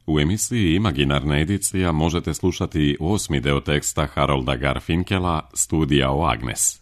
U emisiji Imaginarna edicija možete slušati 8. deo teksta Harolda Garfinkela Studija o Agnes.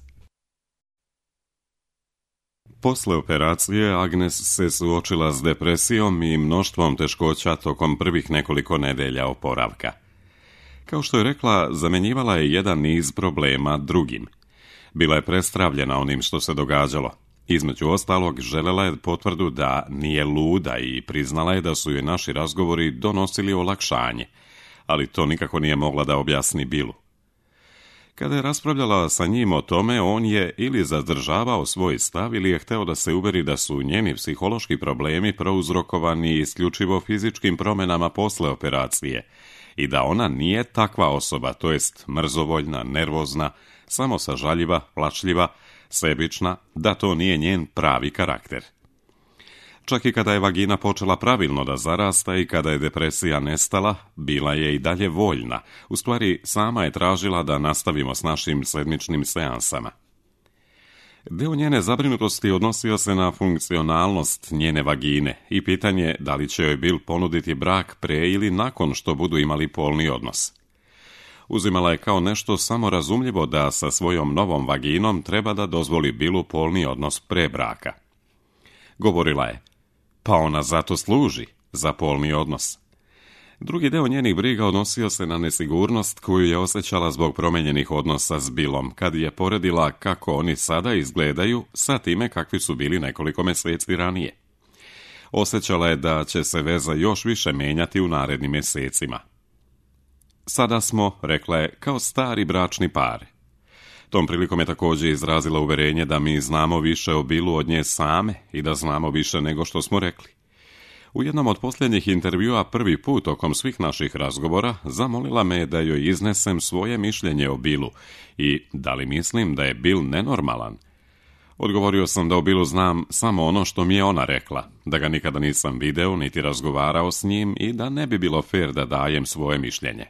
Posle operacije Agnes se suočila s depresijom i mnoštvom teškoća tokom prvih nekoliko nedelja oporavka. Kao što je rekla, zamenjivala je jedan niz problema drugim. Bila je prestravljena onim što se događalo. Između ostalog, želela je potvrdu da nije luda i priznala je da su joj naši razgovori donosili olakšanje, ali to nikako nije mogla da objasni Billu. Kada je raspravljala sa njim o tome, on je ili zadržavao svoj stav ili je hteo da se uveri da su njeni psihološki problemi prouzrokovani isključivo fizičkim promjenama posle operacije i da ona nije takva osoba, to jest mrzovoljna, nervozna, samo sažaljiva, plačljiva, sebična, da to nije njen pravi karakter. Čak i kada je vagina počela pravilno da zarasta i kada je depresija nestala, bila je i dalje voljna. U stvari, sama je tražila da nastavimo s našim sedmičnim seansama. Deo njene zabrinutosti odnosio se na funkcionalnost njene vagine i pitanje da li će joj Bill ponuditi brak pre ili nakon što budu imali polni odnos. Uzimala je kao nešto samorazumljivo da sa svojom novom vaginom treba da dozvoli Billu polni odnos pre braka. Govorila je, pa ona zato služi, za polni odnos. Drugi deo njenih briga odnosio se na nesigurnost koju je osjećala zbog promenjenih odnosa s Billom, kad je poredila kako oni sada izgledaju sa time kakvi su bili nekoliko meseci ranije. Osjećala je da će se veza još više menjati u narednim mesecima. Sada smo, rekla je, kao stari bračni par. Tom prilikom je također izrazila uverenje da mi znamo više o Billu od nje same i da znamo više nego što smo rekli. U jednom od posljednjih intervjua prvi put tokom svih naših razgovora zamolila me da joj iznesem svoje mišljenje o Billu i da li mislim da je Bill nenormalan. Odgovorio sam da o Billu znam samo ono što mi je ona rekla, da ga nikada nisam video niti razgovarao s njim i da ne bi bilo fair da dajem svoje mišljenje.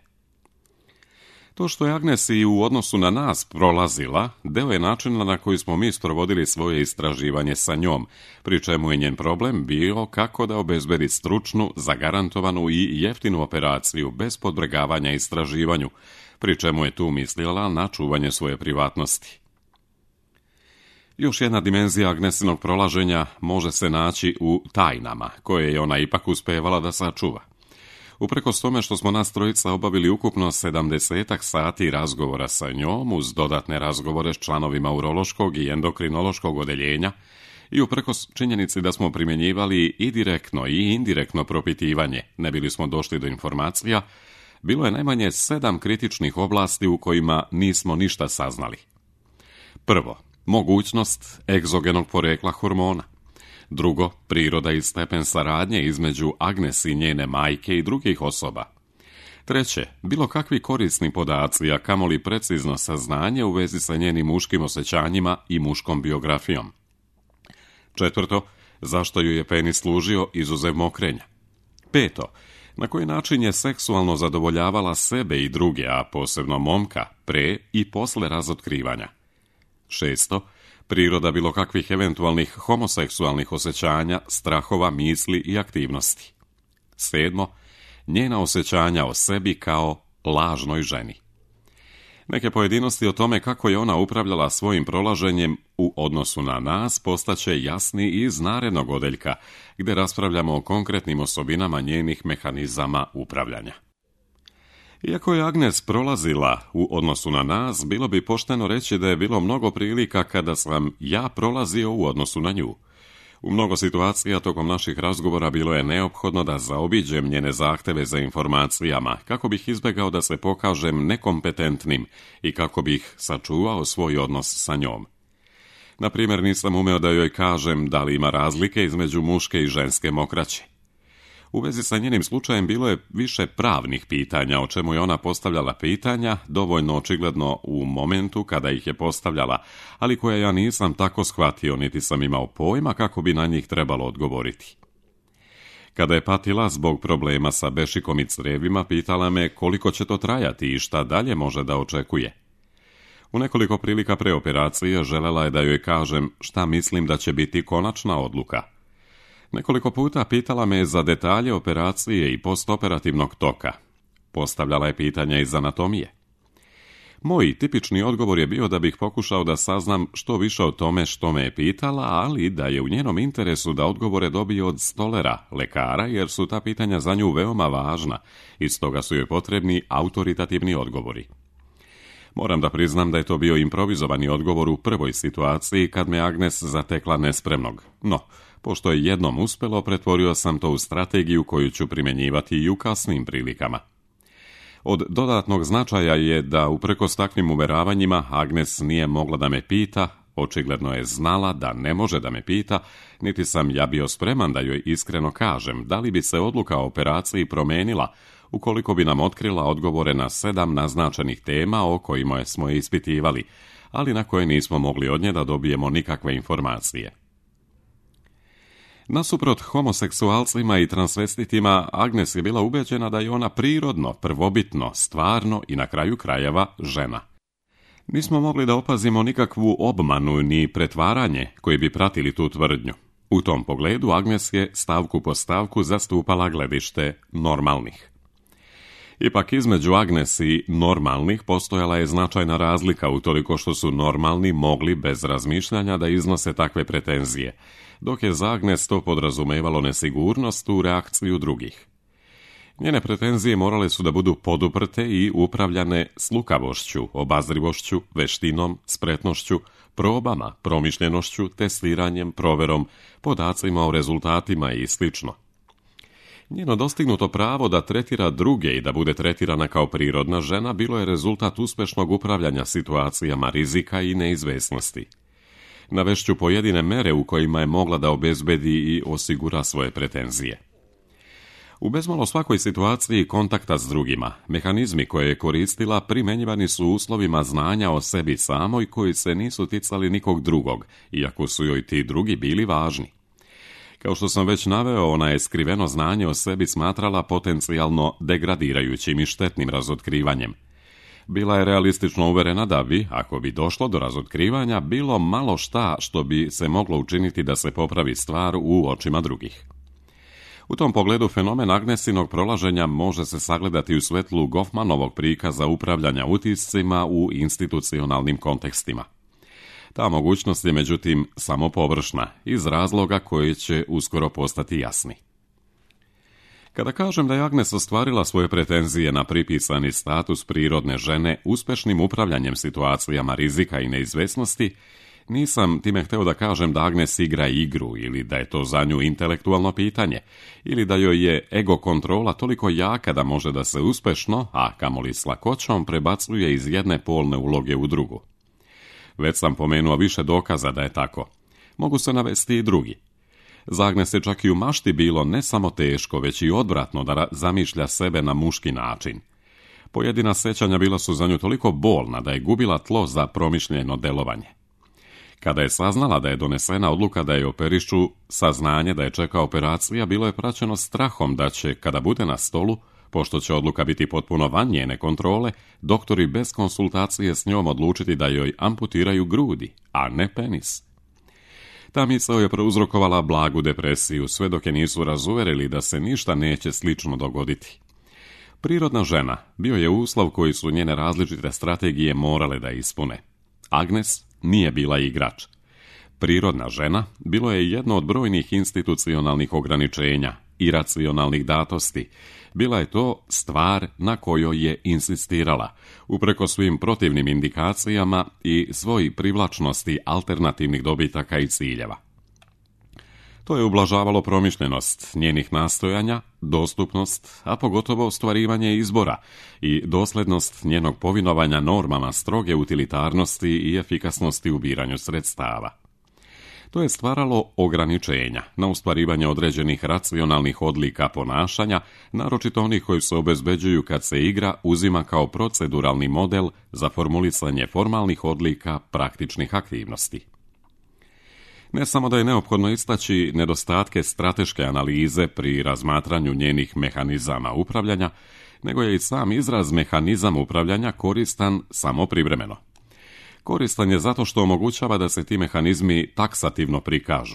To što je Agnes i u odnosu na nas prolazila, deo je načina na koji smo mi sprovodili svoje istraživanje sa njom, pri čemu je njen problem bio kako da obezbedi stručnu, zagarantovanu i jeftinu operaciju bez podvrgavanja istraživanju, pri čemu je tu mislila na čuvanje svoje privatnosti. Još jedna dimenzija Agnesinog prolaženja može se naći u tajnama, koje je ona ipak uspevala da sačuva. Uprkos tome što smo nas trojica obavili ukupno 70 sati razgovora sa njom, uz dodatne razgovore s članovima urološkog i endokrinološkog odeljenja, i uprkos činjenici da smo primjenjivali i direktno i indirektno propitivanje, ne bili smo došli do informacija, bilo je najmanje 7 kritičnih oblasti u kojima nismo ništa saznali. Prvo, mogućnost egzogenog porekla hormona. Drugo, priroda i stepen saradnje između Agnes i njene majke i drugih osoba. Treće, bilo kakvi korisni podaci, a kamoli precizno saznanje u vezi sa njenim muškim osjećanjima i muškom biografijom. Četvrto, zašto ju je penis služio izuzev mokrenja. Peto, na koji način je seksualno zadovoljavala sebe i druge, a posebno momka, pre i posle razotkrivanja. Šesto, priroda bilo kakvih eventualnih homoseksualnih osjećanja, strahova, misli i aktivnosti. Sedmo, njena osjećanja o sebi kao lažnoj ženi. Neke pojedinosti o tome kako je ona upravljala svojim prolaženjem u odnosu na nas postaće jasni iz narednog odeljka, gdje raspravljamo o konkretnim osobinama njenih mehanizama upravljanja. Iako je Agnes prolazila u odnosu na nas, bilo bi pošteno reći da je bilo mnogo prilika kada sam ja prolazio u odnosu na nju. U mnogo situacija tokom naših razgovora bilo je neophodno da zaobiđem njene zahteve za informacijama, kako bih izbjegao da se pokažem nekompetentnim i kako bih sačuvao svoj odnos sa njom. Na primjer, nisam umeo da joj kažem da li ima razlike između muške i ženske mokraće. U vezi sa njenim slučajem bilo je više pravnih pitanja, o čemu je ona postavljala pitanja, dovoljno očigledno u momentu kada ih je postavljala, ali koje ja nisam tako shvatio, niti sam imao pojma kako bi na njih trebalo odgovoriti. Kada je patila zbog problema sa bešikom i crevima, pitala me koliko će to trajati i šta dalje može da očekuje. U nekoliko prilika pre operacije želela je da joj kažem šta mislim da će biti konačna odluka. Nekoliko puta pitala me za detalje operacije i postoperativnog toka. Postavljala je pitanja iz anatomije. Moj tipični odgovor je bio da bih pokušao da saznam što više o tome što me je pitala, ali da je u njenom interesu da odgovore dobije od stolera, lekara, jer su ta pitanja za nju veoma važna i stoga su joj potrebni autoritativni odgovori. Moram da priznam da je to bio improvizovani odgovor u prvoj situaciji kad me Agnes zatekla nespremnog. No, pošto je jednom uspelo, pretvorio sam to u strategiju koju ću primjenjivati i u kasnim prilikama. Od dodatnog značaja je da uprkos takvim uveravanjima Agnes nije mogla da me pita, očigledno je znala da ne može da me pita, niti sam ja bio spreman da joj iskreno kažem da li bi se odluka o operaciji promenila ukoliko bi nam otkrila odgovore na 7 naznačenih tema o kojima smo je ispitivali, ali na koje nismo mogli od nje da dobijemo nikakve informacije. Nasuprot homoseksualcima i transvestitima, Agnes je bila ubeđena da je ona prirodno, prvobitno, stvarno i na kraju krajeva žena. Nismo mogli da opazimo nikakvu obmanu ni pretvaranje koji bi pratili tu tvrdnju. U tom pogledu Agnes je stavku po stavku zastupala gledište normalnih. Ipak između Agnes i normalnih postojala je značajna razlika utoliko što su normalni mogli bez razmišljanja da iznose takve pretenzije, dok je za Agnes to podrazumevalo nesigurnost u reakciju drugih. Njene pretenzije morale su da budu poduprte i upravljane s lukavošću, obazrivošću, veštinom, spretnošću, probama, promišljenošću, testiranjem, proverom, podacima o rezultatima i sl. Njeno dostignuto pravo da tretira druge i da bude tretirana kao prirodna žena bilo je rezultat uspešnog upravljanja situacijama rizika i neizvesnosti. Navešću pojedine mere u kojima je mogla da obezbedi i osigura svoje pretenzije. U bezmalo svakoj situaciji kontakta s drugima, mehanizmi koje je koristila primenjivani su uslovima znanja o sebi samoj koji se nisu ticali nikog drugog, iako su joj ti drugi bili važni. Kao što sam već naveo, ona je skriveno znanje o sebi smatrala potencijalno degradirajućim i štetnim razotkrivanjem. Bila je realistično uverena da bi, ako bi došlo do razotkrivanja, bilo malo šta što bi se moglo učiniti da se popravi stvar u očima drugih. U tom pogledu fenomen Agnesinog prolaženja može se sagledati u svetlu Goffmanovog prikaza upravljanja utiscima u institucionalnim kontekstima. Ta mogućnost je međutim samo površna, iz razloga koji će uskoro postati jasni. Kada kažem da je Agnes ostvarila svoje pretenzije na pripisani status prirodne žene uspešnim upravljanjem situacijama rizika i neizvesnosti, nisam time hteo da kažem da Agnes igra igru ili da je to za nju intelektualno pitanje, ili da joj je ego kontrola toliko jaka da može da se uspešno, a kamoli s lakoćom, prebacuje iz jedne polne uloge u drugu. Već sam pomenuo više dokaza da je tako. Mogu se navesti i drugi. Za Agnes je čak i u mašti bilo ne samo teško, već i odvratno da zamišlja sebe na muški način. Pojedina sećanja bila su za nju toliko bolna da je gubila tlo za promišljeno delovanje. Kada je saznala da je donesena odluka da je operišu, saznanje da je čeka operacija bilo je praćeno strahom da će, kada bude na stolu, pošto će odluka biti potpuno van njene kontrole, doktori bez konsultacije s njom odlučiti da joj amputiraju grudi, a ne penis. Ta misao je prouzrokovala blagu depresiju, sve dok je nisu razuverili da se ništa neće slično dogoditi. Prirodna žena bio je uslov koji su njene različite strategije morale da ispune. Agnes nije bila igrač. Prirodna žena bilo je jedno od brojnih institucionalnih ograničenja, iracionalnih datosti. Bila je to stvar na kojoj je insistirala, upreko svim protivnim indikacijama i svoj privlačnosti alternativnih dobitaka i ciljeva. To je ublažavalo promišljenost njenih nastojanja, dostupnost, a pogotovo ostvarivanje izbora i doslednost njenog povinovanja normama stroge utilitarnosti i efikasnosti u biranju sredstava. To je stvaralo ograničenja na ostvarivanje određenih racionalnih odlika ponašanja, naročito onih koji se obezbeđuju kad se igra uzima kao proceduralni model za formulisanje formalnih odlika praktičnih aktivnosti. Ne samo da je neophodno istaći nedostatke strateške analize pri razmatranju njenih mehanizama upravljanja, nego je i sam izraz mehanizam upravljanja koristan samo privremeno. Koristan je zato što omogućava da se ti mehanizmi taksativno prikažu.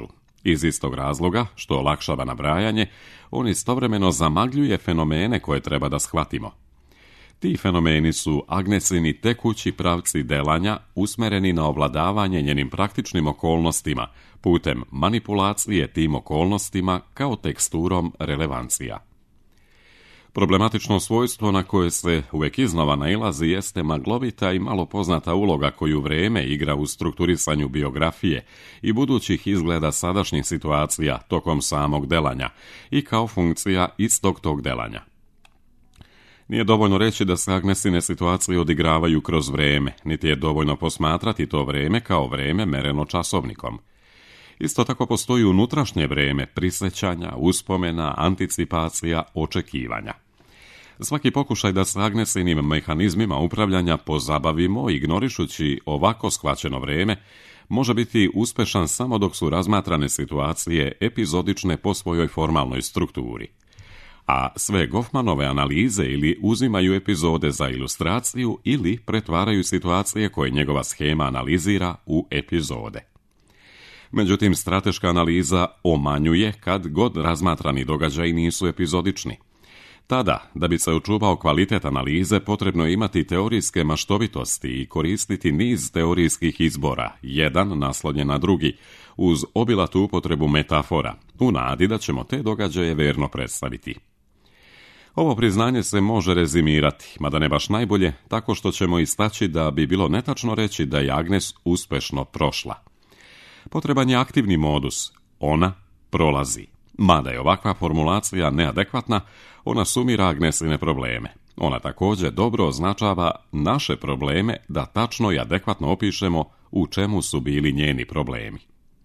Iz istog razloga, što olakšava nabrajanje, on istovremeno zamagljuje fenomene koje treba da shvatimo. Ti fenomeni su Agnesini tekući pravci delanja usmereni na ovladavanje njenim praktičnim okolnostima putem manipulacije tim okolnostima kao teksturom relevancija. Problematično svojstvo na koje se uvijek iznova nailazi jeste maglovita i malo poznata uloga koju vreme igra u strukturisanju biografije i budućih izgleda sadašnjih situacija tokom samog delanja i kao funkcija istog tog delanja. Nije dovoljno reći da se Agnesine situacije odigravaju kroz vreme, niti je dovoljno posmatrati to vreme kao vreme mereno časovnikom. Isto tako postoji unutrašnje vreme prisjećanja, uspomena, anticipacija, očekivanja. Svaki pokušaj da se Agnesinim mehanizmima upravljanja pozabavimo, ignorišući ovako shvaćeno vreme, može biti uspešan samo dok su razmatrane situacije epizodične po svojoj formalnoj strukturi. A sve Goffmanove analize ili uzimaju epizode za ilustraciju ili pretvaraju situacije koje njegova schema analizira u epizode. Međutim, strateška analiza omanjuje kad god razmatrani događaji nisu epizodični. Tada, da bi se očuvao kvalitet analize, potrebno je imati teorijske maštovitosti i koristiti niz teorijskih izbora, jedan naslonjen na drugi, uz obilatu upotrebu metafora, u nadi da ćemo te događaje verno predstaviti. Ovo priznanje se može rezimirati, mada ne baš najbolje, tako što ćemo istaći da bi bilo netačno reći da je Agnes uspešno prošla. Potreban je aktivni modus, ona prolazi. Mada je ovakva formulacija neadekvatna, ona sumira Agnesine probleme. Ona također dobro označava naše probleme da tačno i adekvatno opišemo u čemu su bili njeni problemi.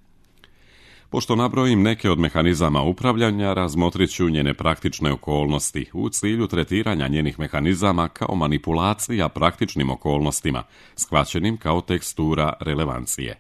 Pošto nabrojim neke od mehanizama upravljanja, razmotrit ću njene praktične okolnosti u cilju tretiranja njenih mehanizama kao manipulacija praktičnim okolnostima, shvaćenim kao tekstura relevancije.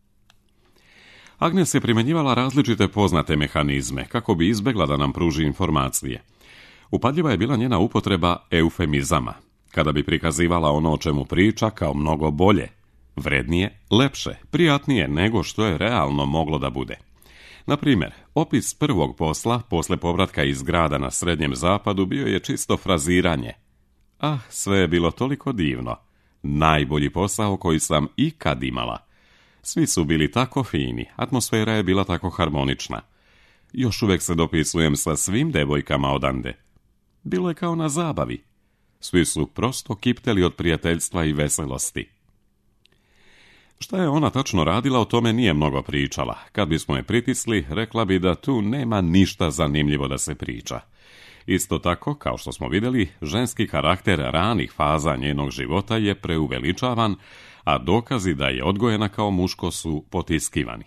Agnes je primjenjivala različite poznate mehanizme kako bi izbjegla da nam pruži informacije. Upadljiva je bila njena upotreba eufemizama, kada bi prikazivala ono o čemu priča kao mnogo bolje, vrednije, lepše, prijatnije nego što je realno moglo da bude. Na primjer, opis prvog posla posle povratka iz grada na Srednjem zapadu bio je čisto fraziranje. Ah, sve je bilo toliko divno. Najbolji posao koji sam ikad imala. Svi su bili tako fini, atmosfera je bila tako harmonična. Još uvijek se dopisujem sa svim devojkama odande. Bilo je kao na zabavi. Svi su prosto kipteli od prijateljstva i veselosti. Šta je ona tačno radila, o tome nije mnogo pričala. Kad bismo je pritisli, rekla bi da tu nema ništa zanimljivo da se priča. Isto tako, kao što smo vidjeli, ženski karakter ranih faza njenog života je preuveličavan, a dokazi da je odgojena kao muško su potiskivani.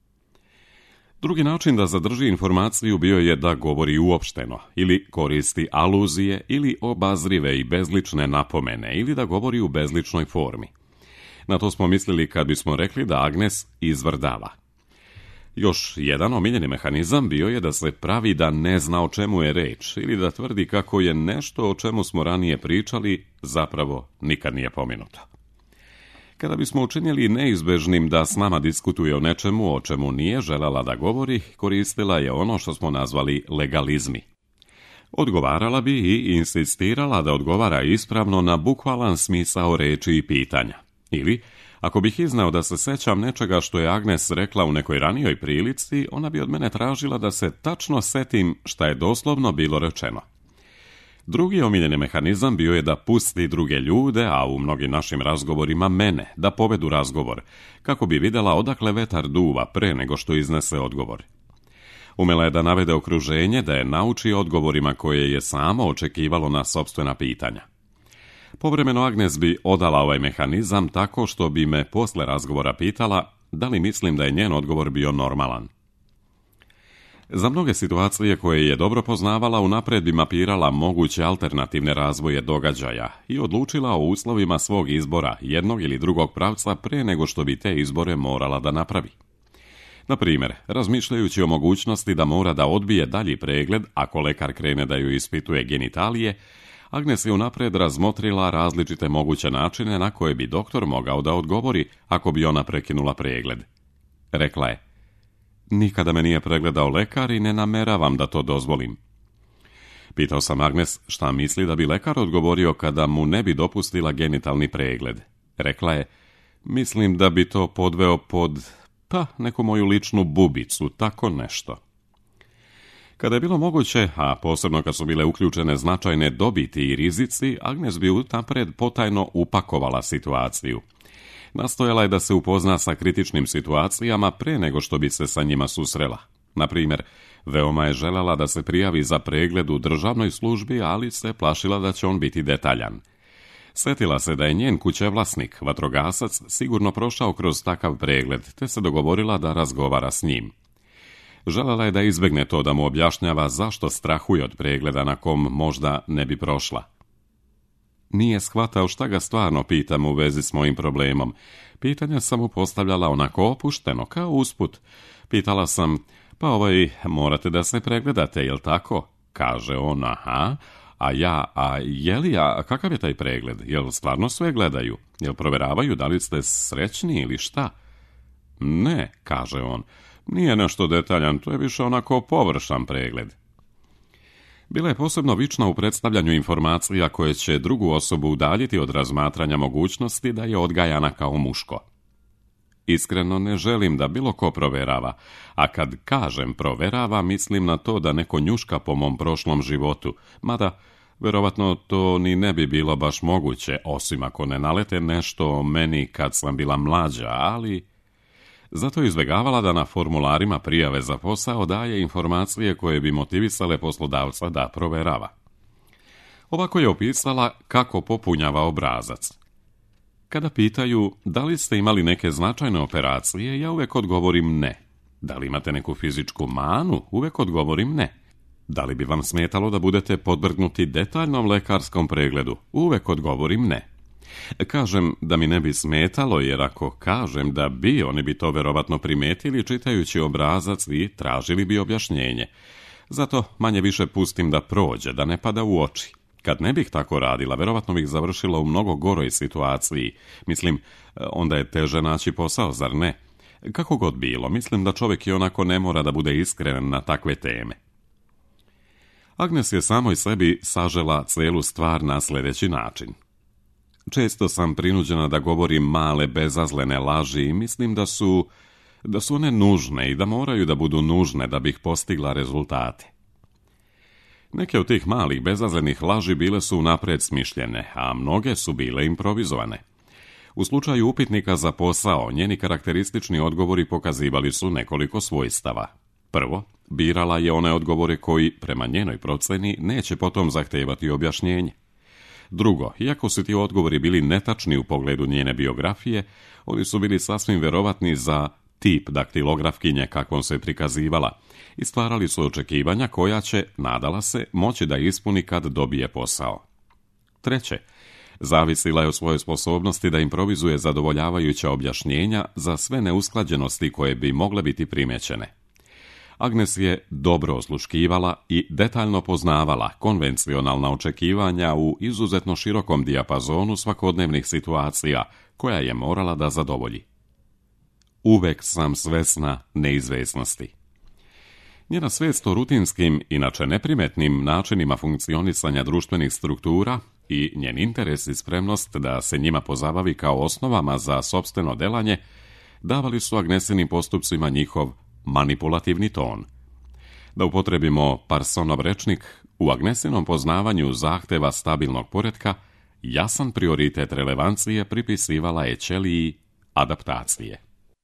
Drugi način da zadrži informaciju bio je da govori uopšteno, ili koristi aluzije, ili obazrive i bezlične napomene, ili da govori u bezličnoj formi. Na to smo mislili kad bismo rekli da Agnes izvrdava. Još jedan omiljeni mehanizam bio je da se pravi da ne zna o čemu je reč, ili da tvrdi kako je nešto o čemu smo ranije pričali zapravo nikad nije pomenuto. Kada bismo učinili neizbežnim da s nama diskutuje o nečemu o čemu nije željela da govori, koristila je ono što smo nazvali legalizmi. Odgovarala bi i insistirala da odgovara ispravno na bukvalan smisao reči i pitanja. Ili, ako bih iznao da se sećam nečega što je Agnes rekla u nekoj ranijoj prilici, ona bi od mene tražila da se tačno setim šta je doslovno bilo rečeno. Drugi omiljeni mehanizam bio je da pusti druge ljude, a u mnogim našim razgovorima mene, da povedu razgovor, kako bi vidjela odakle vetar duva pre nego što iznese odgovor. Umela je da navede okruženje, da je nauči odgovorima koje je samo očekivalo na sopstvena pitanja. Povremeno Agnes bi odala ovaj mehanizam tako što bi me posle razgovora pitala da li mislim da je njen odgovor bio normalan. Za mnoge situacije koje je dobro poznavala, unaprijed bi mapirala moguće alternativne razvoje događaja i odlučila o uslovima svog izbora jednog ili drugog pravca pre nego što bi te izbore morala da napravi. Na primjer, razmišljajući o mogućnosti da mora da odbije dalji pregled ako lekar krene da ju ispituje genitalije, Agnes je unaprijed razmotrila različite moguće načine na koje bi doktor mogao da odgovori ako bi ona prekinula pregled. Rekla je: Nikada me nije pregledao lekar i ne nameravam da to dozvolim. Pitao sam Agnes šta misli da bi lekar odgovorio kada mu ne bi dopustila genitalni pregled. Rekla je, mislim da bi to podveo pod, neku moju ličnu bubicu, tako nešto. Kada je bilo moguće, a posebno kad su bile uključene značajne dobiti i rizici, Agnes bi unaprijed potajno upakovala situaciju. Nastojala je da se upozna sa kritičnim situacijama pre nego što bi se sa njima susrela. Na primjer, veoma je željela da se prijavi za pregled u državnoj službi, ali se plašila da će on biti detaljan. Sjetila se da je njen kućevlasnik, vatrogasac, sigurno prošao kroz takav pregled, te se dogovorila da razgovara s njim. Željela je da izbjegne to da mu objašnjava zašto strahuje od pregleda na kom možda ne bi prošla. Nije shvatao šta ga stvarno pitam u vezi s mojim problemom. Pitanja sam mu postavljala onako opušteno, kao usput. Pitala sam, morate da se pregledate, jel tako? Kaže on, aha. Kakav je taj pregled? Jel stvarno sve gledaju? Jel provjeravaju da li ste srećni ili šta? Ne, kaže on. Nije nešto detaljan, to je više onako površan pregled. Bila je posebno vična u predstavljanju informacija koje će drugu osobu udaljiti od razmatranja mogućnosti da je odgajana kao muško. Iskreno ne želim da bilo ko proverava, a kad kažem proverava, mislim na to da neko njuška po mom prošlom životu, mada verovatno to ni ne bi bilo baš moguće, osim ako ne nalete nešto o meni kad sam bila mlađa, ali zato je izbjegavala da na formularima prijave za posao daje informacije koje bi motivisale poslodavca da proverava. Ovako je opisala kako popunjava obrazac. Kada pitaju da li ste imali neke značajne operacije, ja uvijek odgovorim ne. Da li imate neku fizičku manu, uvijek odgovorim ne. Da li bi vam smetalo da budete podvrgnuti detaljnom lekarskom pregledu, uvijek odgovorim ne. Kažem da mi ne bi smetalo, jer ako kažem da bi, oni bi to verovatno primetili čitajući obrazac i tražili bi objašnjenje. Zato manje više pustim da prođe, da ne pada u oči. Kad ne bih tako radila, verovatno bih završila u mnogo goroj situaciji. Mislim, onda je teže naći posao, zar ne? Kako god bilo, mislim da čovjek i onako ne mora da bude iskren na takve teme. Agnes je samoj sebi sažela celu stvar na sljedeći način. Često sam prinuđena da govorim male bezazlene laži i mislim da su one nužne i da moraju da budu nužne da bih postigla rezultate. Neke od tih malih bezazlenih laži bile su unaprijed smišljene, a mnoge su bile improvizovane. U slučaju upitnika za posao, njeni karakteristični odgovori pokazivali su nekoliko svojstava. Prvo, birala je one odgovore koji, prema njenoj proceni, neće potom zahtevati objašnjenje. Drugo, iako su ti odgovori bili netačni u pogledu njene biografije, oni su bili sasvim verovatni za tip daktilografkinje kakvom se prikazivala i stvarali su očekivanja koja će, nadala se, moći da ispuni kad dobije posao. Treće, zavisila je od svoje sposobnosti da improvizuje zadovoljavajuća objašnjenja za sve neusklađenosti koje bi mogle biti primećene. Agnes je dobro osluškivala i detaljno poznavala konvencionalna očekivanja u izuzetno širokom dijapazonu svakodnevnih situacija koja je morala da zadovolji. Uvek sam svesna neizvesnosti. Njena svest o rutinskim, inače neprimetnim načinima funkcionisanja društvenih struktura i njen interes i spremnost da se njima pozabavi kao osnovama za sopstveno delanje davali su Agnesinim postupcima njihov manipulativni ton. Da upotrebimo Parsonov rečnik, u Agnesinom poznavanju zahteva stabilnog poretka, jasan prioritet relevancije pripisivala je ćeliji adaptacije.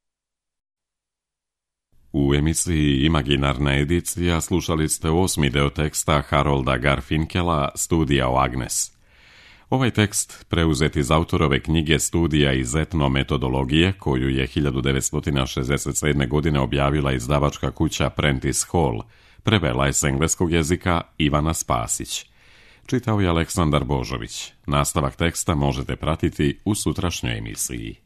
U emisiji Imaginarna edicija slušali ste 8. deo teksta Harolda Garfinkela Studija o Agnes. Ovaj tekst, preuzet iz autorove knjige Studija iz etnometodologije, koju je 1967. godine objavila izdavačka kuća Prentice Hall, prevela je s engleskog jezika Ivana Spasić. Čitao je Aleksandar Božović. Nastavak teksta možete pratiti u sutrašnjoj emisiji.